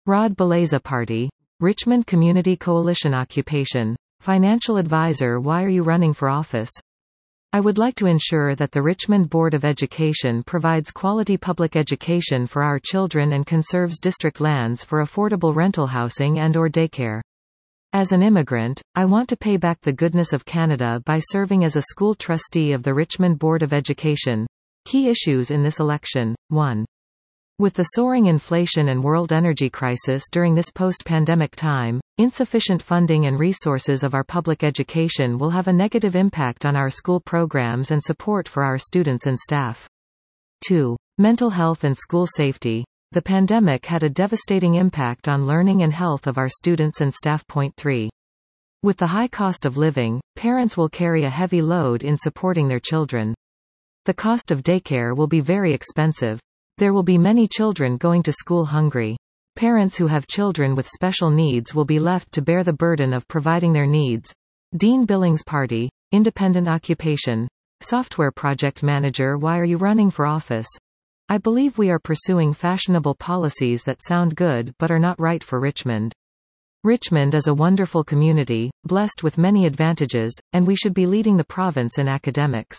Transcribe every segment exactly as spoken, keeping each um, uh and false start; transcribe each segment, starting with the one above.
Rod Beleza Party, Richmond Community Coalition Occupation. Financial advisor. Why are you running for office? I would like to ensure that the Richmond Board of Education provides quality public education for our children and conserves district lands for affordable rental housing and or daycare. As an immigrant, I want to pay back the goodness of Canada by serving as a school trustee of the Richmond Board of Education. Key issues in this election. one. With the soaring inflation and world energy crisis during this post-pandemic time, insufficient funding and resources of our public education will have a negative impact on our school programs and support for our students and staff. two. Mental health and school safety. The pandemic had a devastating impact on learning and health of our students and staff. Point three. With the high cost of living, parents will carry a heavy load in supporting their children. The cost of daycare will be very expensive. There will be many children going to school hungry. Parents who have children with special needs will be left to bear the burden of providing their needs. Dean Billings Party, Independent Occupation. Software project manager. Why are you running for office? I believe we are pursuing fashionable policies that sound good but are not right for Richmond. Richmond is a wonderful community, blessed with many advantages, and we should be leading the province in academics.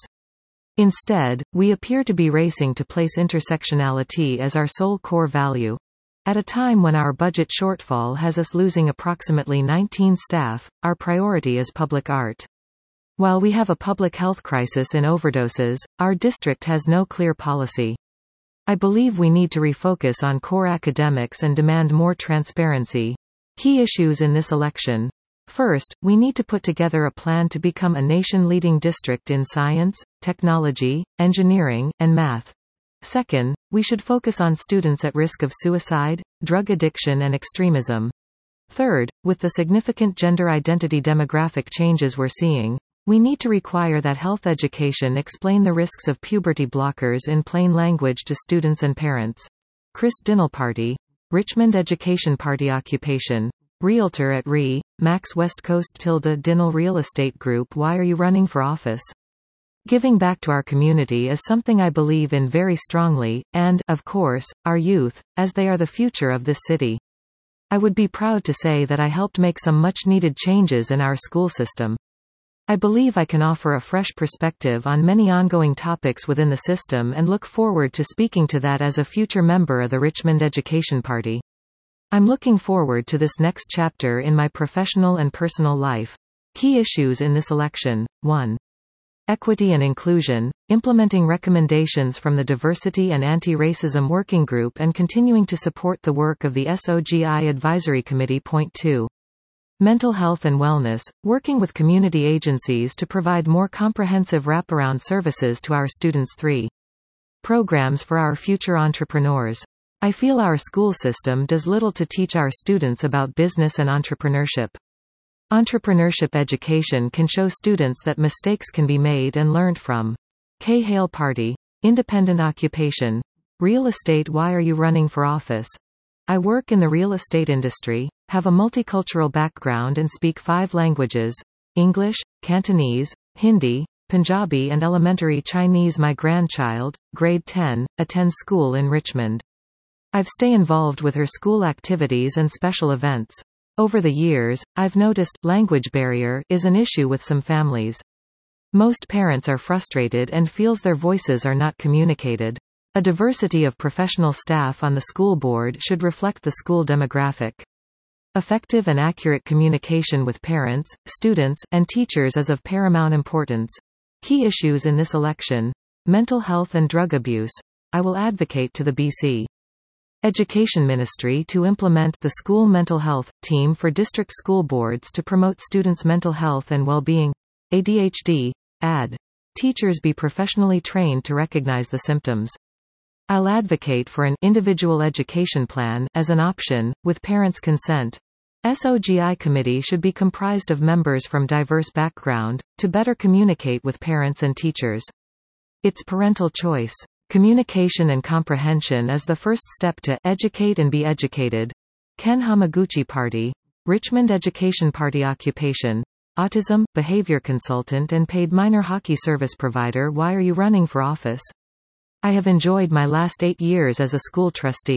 Instead, we appear to be racing to place intersectionality as our sole core value. At a time when our budget shortfall has us losing approximately nineteen staff, our priority is public art. While we have a public health crisis in overdoses, our district has no clear policy. I believe we need to refocus on core academics and demand more transparency. Key issues in this election. First, we need to put together a plan to become a nation-leading district in science, technology, engineering, and math. Second, we should focus on students at risk of suicide, drug addiction and extremism. Third, with the significant gender identity demographic changes we're seeing, we need to require that health education explain the risks of puberty blockers in plain language to students and parents. Chris Dinnell Party, Richmond Education Party Occupation. Realtor at R E, Max West Coast tilde Dinnell Real Estate Group. Why are you running for office? Giving back to our community is something I believe in very strongly, and, of course, our youth, as they are the future of this city. I would be proud to say that I helped make some much-needed changes in our school system. I believe I can offer a fresh perspective on many ongoing topics within the system and look forward to speaking to that as a future member of the Richmond Education Party. I'm looking forward to this next chapter in my professional and personal life. Key issues in this election. one. Equity and inclusion, implementing recommendations from the Diversity and Anti-Racism Working Group and continuing to support the work of the S O G I Advisory Committee. Point two. Mental health and wellness, working with community agencies to provide more comprehensive wraparound services to our students. three. Programs for our future entrepreneurs. I feel our school system does little to teach our students about business and entrepreneurship. Entrepreneurship education can show students that mistakes can be made and learned from. Kay Hale Party, Independent Occupation. Real estate. Why are you running for office? I work in the real estate industry, have a multicultural background and speak five languages: English, Cantonese, Hindi, Punjabi and elementary Chinese. My grandchild, grade ten, attends school in Richmond. I've stayed involved with her school activities and special events. Over the years, I've noticed language barrier is an issue with some families. Most parents are frustrated and feels their voices are not communicated. A diversity of professional staff on the school board should reflect the school demographic. Effective and accurate communication with parents, students, and teachers is of paramount importance. Key issues in this election. Mental health and drug abuse. I will advocate to the B C Education Ministry to implement the School Mental Health Team for district school boards to promote students' mental health and well-being. A D H D. Add. Teachers be professionally trained to recognize the symptoms. I'll advocate for an individual education plan as an option, with parents' consent. S O G I committee should be comprised of members from diverse background, to better communicate with parents and teachers. It's parental choice. Communication and comprehension is the first step to educate and be educated. Ken Hamaguchi Party, Richmond Education Party Occupation. Autism, behavior consultant and paid minor hockey service provider. Why are you running for office? I have enjoyed my last eight years as a school trustee.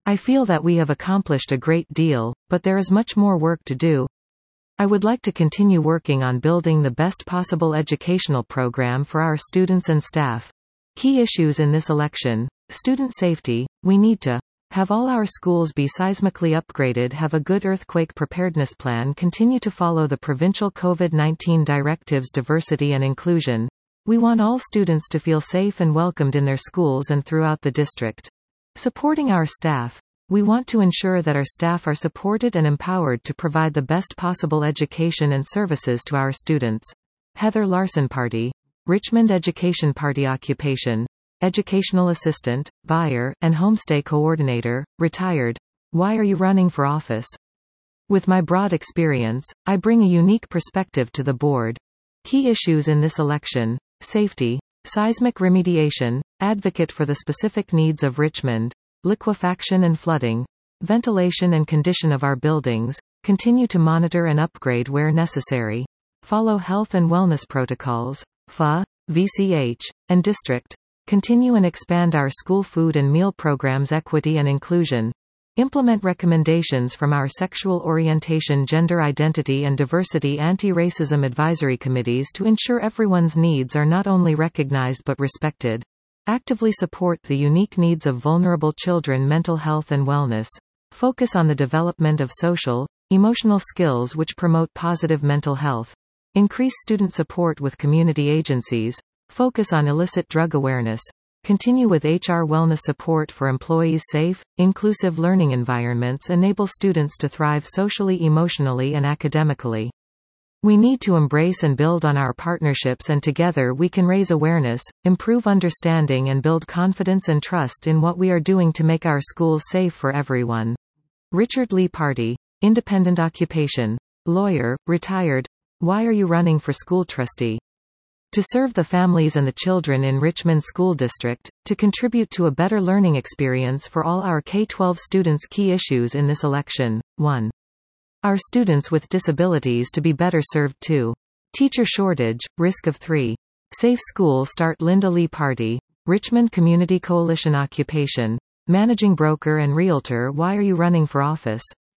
I feel that we have accomplished a great deal, but there is much more work to do. I would like to continue working on building the best possible educational program for our students and staff. Key issues in this election: student safety. We need to have all our schools be seismically upgraded, have a good earthquake preparedness plan, continue to follow the provincial COVID nineteen directives, diversity and inclusion. We want all students to feel safe and welcomed in their schools and throughout the district. Supporting our staff. We want to ensure that our staff are supported and empowered to provide the best possible education and services to our students. Heather Larson Party. Richmond Education Party. Occupation: educational assistant, buyer, and homestay coordinator, retired. Why are you running for office? With my broad experience, I bring a unique perspective to the board. Key issues in this election: safety, seismic remediation, advocate for the specific needs of Richmond, liquefaction and flooding, ventilation and condition of our buildings, continue to monitor and upgrade where necessary, follow health and wellness protocols, F A, V C H, and district, continue and expand our school food and meal programs, equity and inclusion, implement recommendations from our sexual orientation, gender identity and diversity anti-racism advisory committees to ensure everyone's needs are not only recognized but respected, actively support the unique needs of vulnerable children, mental health and wellness, focus on the development of social, emotional skills which promote positive mental health, increase student support with community agencies, focus on illicit drug awareness, continue with H R wellness support for employees, safe, inclusive learning environments enable students to thrive socially, emotionally and academically. We need to embrace and build on our partnerships, and together we can raise awareness, improve understanding and build confidence and trust in what we are doing to make our schools safe for everyone. Richard Lee Party. Independent occupation: lawyer, retired. Why are you running for school trustee? To serve the families and the children in Richmond School District, to contribute to a better learning experience for all our K twelve students. Key issues in this election: one. Our students with disabilities to be better served. two. Teacher shortage, risk of. three. Safe school start. Linda Lee Party. Richmond Community Coalition. Occupation: managing broker and realtor. Why are you running for office?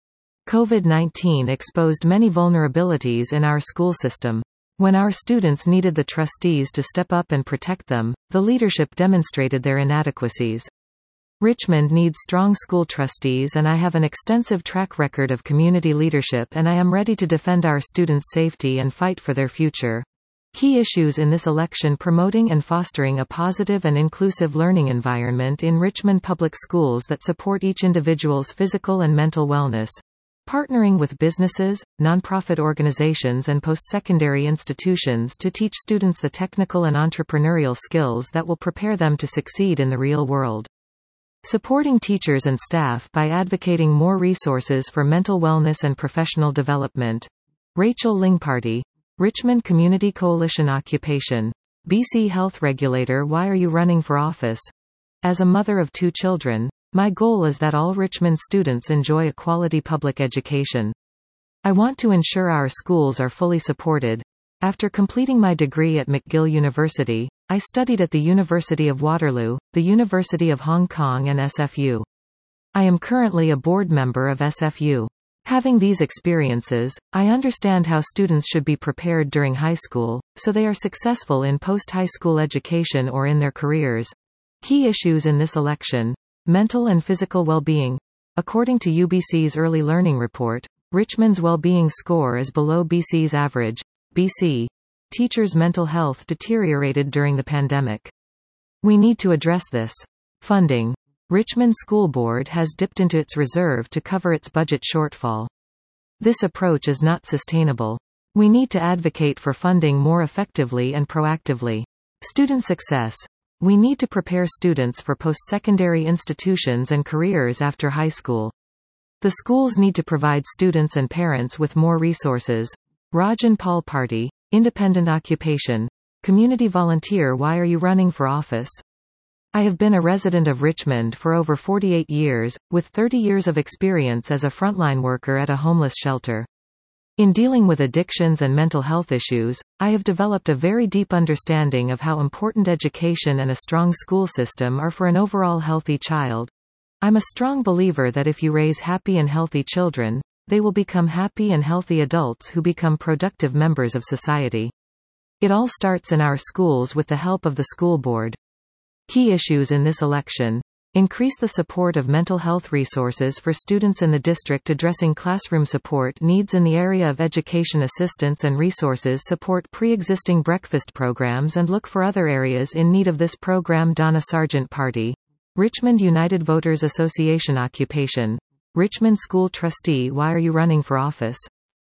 COVID nineteen exposed many vulnerabilities in our school system. When our students needed the trustees to step up and protect them, the leadership demonstrated their inadequacies. Richmond needs strong school trustees, and I have an extensive track record of community leadership, and I am ready to defend our students' safety and fight for their future. Key issues in this election: promoting and fostering a positive and inclusive learning environment in Richmond Public Schools that support each individual's physical and mental wellness. Partnering with businesses, nonprofit organizations and post-secondary institutions to teach students the technical and entrepreneurial skills that will prepare them to succeed in the real world. Supporting teachers and staff by advocating more resources for mental wellness and professional development. Rachel Ling Party. Richmond Community Coalition. Occupation: B C Health Regulator. Why are you running for office? As a mother of two children, my goal is that all Richmond students enjoy a quality public education. I want to ensure our schools are fully supported. After completing my degree at McGill University, I studied at the University of Waterloo, the University of Hong Kong and S F U. I am currently a board member of S F U. Having these experiences, I understand how students should be prepared during high school, so they are successful in post-high school education or in their careers. Key issues in this election: mental and physical well-being. According to U B C's early learning report, Richmond's well-being score is below B C's average. B C. Teachers' mental health deteriorated during the pandemic. We need to address this. Funding. Richmond School Board has dipped into its reserve to cover its budget shortfall. This approach is not sustainable. We need to advocate for funding more effectively and proactively. Student success. We need to prepare students for post-secondary institutions and careers after high school. The schools need to provide students and parents with more resources. Rajan Paul Party. Independent occupation: community volunteer. Why are you running for office? I have been a resident of Richmond for over forty-eight years, with thirty years of experience as a frontline worker at a homeless shelter. In dealing with addictions and mental health issues, I have developed a very deep understanding of how important education and a strong school system are for an overall healthy child. I'm a strong believer that if you raise happy and healthy children, they will become happy and healthy adults who become productive members of society. It all starts in our schools with the help of the school board. Key issues in this election. Increase the support of mental health resources for students in the district, addressing classroom support needs in the area of education assistance and resources, support pre-existing breakfast programs and look for other areas in need of this program. Donna Sargent Party. Richmond United Voters Association. Occupation. Richmond School Trustee. Why are you running for office?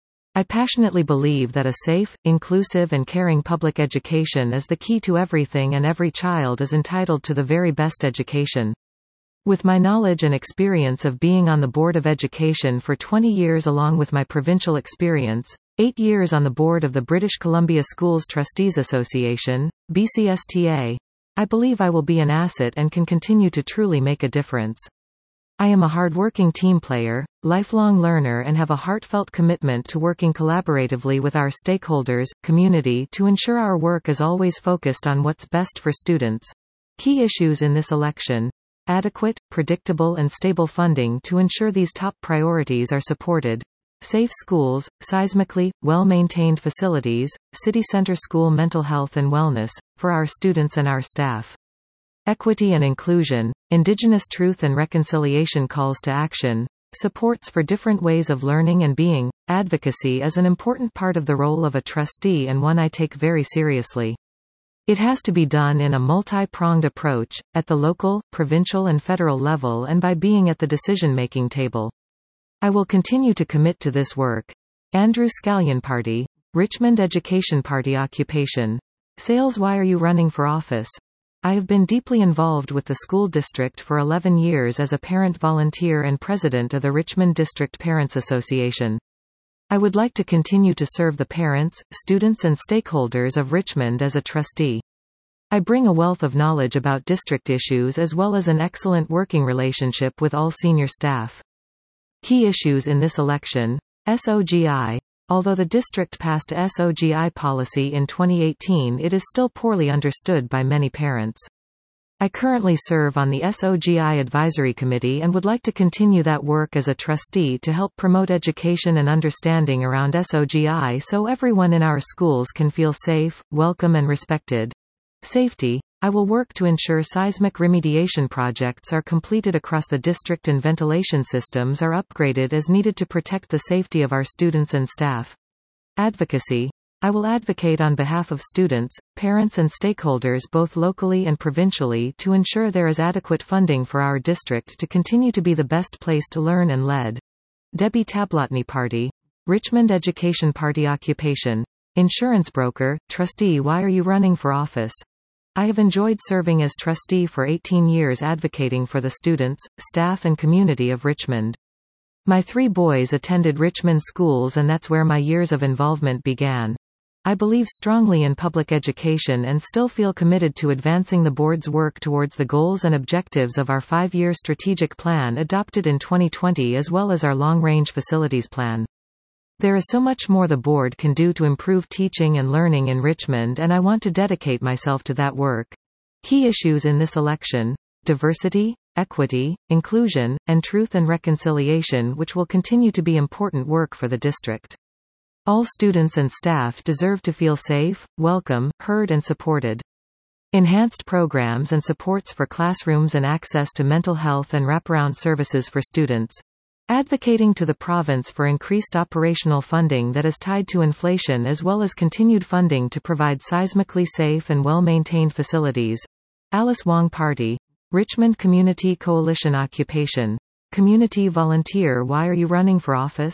I passionately believe that a safe, inclusive and caring public education is the key to everything, and every child is entitled to the very best education. With my knowledge and experience of being on the Board of Education for twenty years along with my provincial experience, eight years on the board of the British Columbia Schools Trustees Association, B C S T A, I believe I will be an asset and can continue to truly make a difference. I am a hardworking team player, lifelong learner and have a heartfelt commitment to working collaboratively with our stakeholders, community to ensure our work is always focused on what's best for students. Key issues in this election. Adequate, predictable and stable funding to ensure these top priorities are supported. Safe schools, seismically, well-maintained facilities, city center school mental health and wellness, for our students and our staff. Equity and inclusion, Indigenous truth and reconciliation calls to action, supports for different ways of learning and being. Advocacy is an important part of the role of a trustee and one I take very seriously. It has to be done in a multi-pronged approach, at the local, provincial and federal level and by being at the decision-making table. I will continue to commit to this work. Andrew Scallion Party. Richmond Education Party. Occupation. Sales. Why are you running for office? I have been deeply involved with the school district for eleven years as a parent volunteer and president of the Richmond District Parents Association. I would like to continue to serve the parents, students and stakeholders of Richmond as a trustee. I bring a wealth of knowledge about district issues as well as an excellent working relationship with all senior staff. Key issues in this election. S O G I. Although the district passed S O G I policy in twenty eighteen, it is still poorly understood by many parents. I currently serve on the S O G I Advisory Committee and would like to continue that work as a trustee to help promote education and understanding around S O G I so everyone in our schools can feel safe, welcome and respected. Safety. I will work to ensure seismic remediation projects are completed across the district and ventilation systems are upgraded as needed to protect the safety of our students and staff. Advocacy. I will advocate on behalf of students, parents and stakeholders both locally and provincially to ensure there is adequate funding for our district to continue to be the best place to learn and lead. Debbie Tablotny Party. Richmond Education Party. Occupation. Insurance broker, trustee. Why are you running for office? I have enjoyed serving as trustee for eighteen years advocating for the students, staff and community of Richmond. My three boys attended Richmond schools and that's where my years of involvement began. I believe strongly in public education and still feel committed to advancing the board's work towards the goals and objectives of our five-year strategic plan adopted in twenty twenty as well as our long-range facilities plan. There is so much more the board can do to improve teaching and learning in Richmond and I want to dedicate myself to that work. Key issues in this election. Diversity, equity, inclusion, and truth and reconciliation, which will continue to be important work for the district. All students and staff deserve to feel safe, welcome, heard and supported. Enhanced programs and supports for classrooms and access to mental health and wraparound services for students. Advocating to the province for increased operational funding that is tied to inflation as well as continued funding to provide seismically safe and well-maintained facilities. Alice Wong Party. Richmond Community Coalition. Occupation. Community volunteer. Why are you running for office?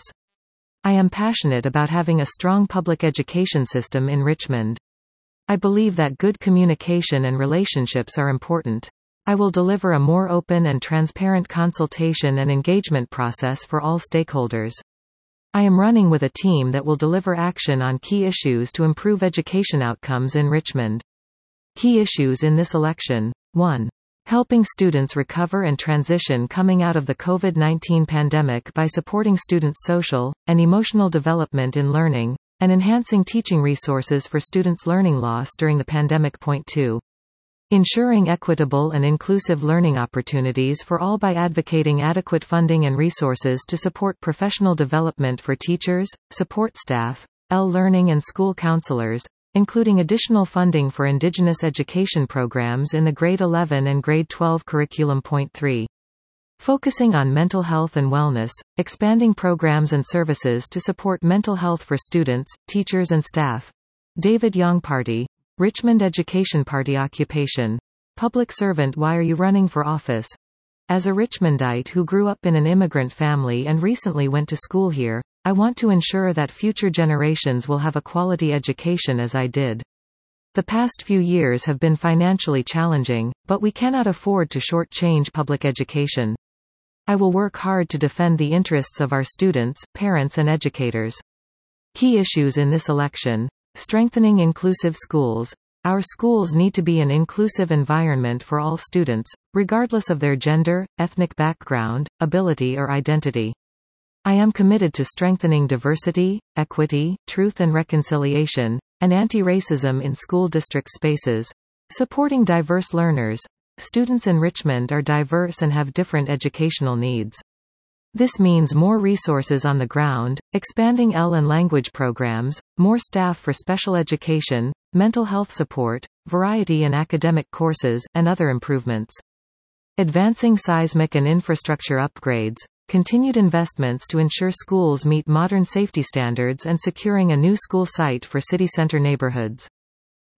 I am passionate about having a strong public education system in Richmond. I believe that good communication and relationships are important. I will deliver a more open and transparent consultation and engagement process for all stakeholders. I am running with a team that will deliver action on key issues to improve education outcomes in Richmond. Key issues in this election. one. Helping students recover and transition coming out of the COVID nineteen pandemic by supporting students' social and emotional development in learning, and enhancing teaching resources for students' learning loss during the pandemic. Point two. Ensuring equitable and inclusive learning opportunities for all by advocating adequate funding and resources to support professional development for teachers, support staff, L learning and school counselors, including additional funding for Indigenous education programs in the grade eleven and grade twelve curriculum. Point three. Focusing on mental health and wellness, expanding programs and services to support mental health for students, teachers and staff. David Young Party. Richmond Education Party Occupation. Public servant. Why are you running for office? As a Richmondite who grew up in an immigrant family and recently went to school here, I want to ensure that future generations will have a quality education as I did. The past few years have been financially challenging, but we cannot afford to shortchange public education. I will work hard to defend the interests of our students, parents and educators. Key issues in this election. Strengthening inclusive schools. Our schools need to be an inclusive environment for all students, regardless of their gender, ethnic background, ability or identity. I am committed to strengthening diversity, equity, truth and reconciliation, and anti-racism in school district spaces. Supporting diverse learners. Students in Richmond are diverse and have different educational needs. This means more resources on the ground, expanding L and language programs, more staff for special education, mental health support, variety in academic courses, and other improvements. Advancing seismic and infrastructure upgrades, continued investments to ensure schools meet modern safety standards and securing a new school site for city center neighborhoods.